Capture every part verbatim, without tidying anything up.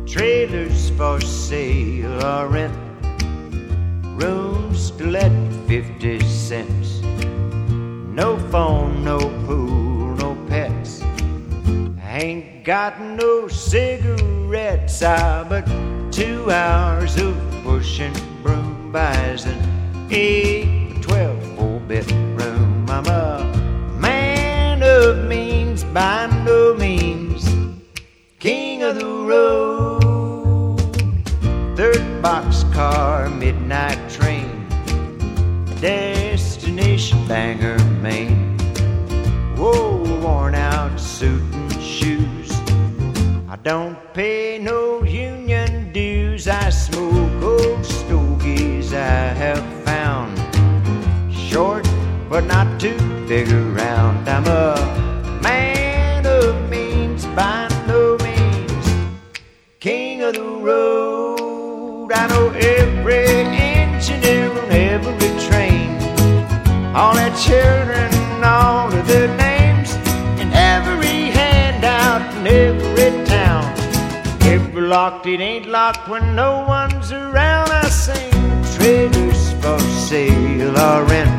trailers for sale or rent, rooms to let fifty cents. No phone, no pool, no pets. I ain't got no cigarettes. I but two hours of pushing broom buys an eight, twelve, four-bedroom. I'm a man of means, by no means king of the road. Third boxcar, midnight train, destination Bangor, Maine. Whoa, worn out suit and shoes. I don't pay no union dues. I smoke old stogies I have found, short but not too big around. I'm a man of means, by no means king of the road. I know every engineer on every train, all their children, all of their names, and every handout in every town. If we're locked, it ain't locked when no one's around. I sing trailers for sale or rent,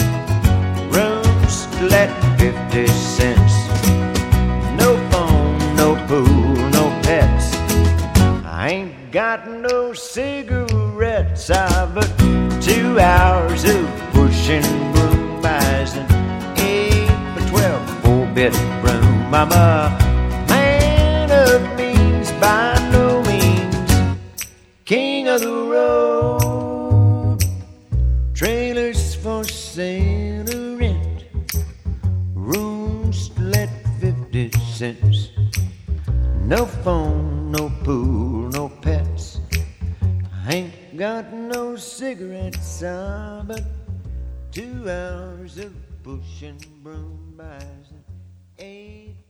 rooms to let fifty cents. No phone, no pool, no pets. I ain't got no cigarettes. I but two hours of pushing broom buys an eight by twelve, four-bedroom. I'm a man of means, by no means king of the road. Trailers for sale or rent, rooms to let fifty cents. No phone, no pool, no pets. I ain't got no cigarettes. Ah, but two hours of pushing broom buys an eight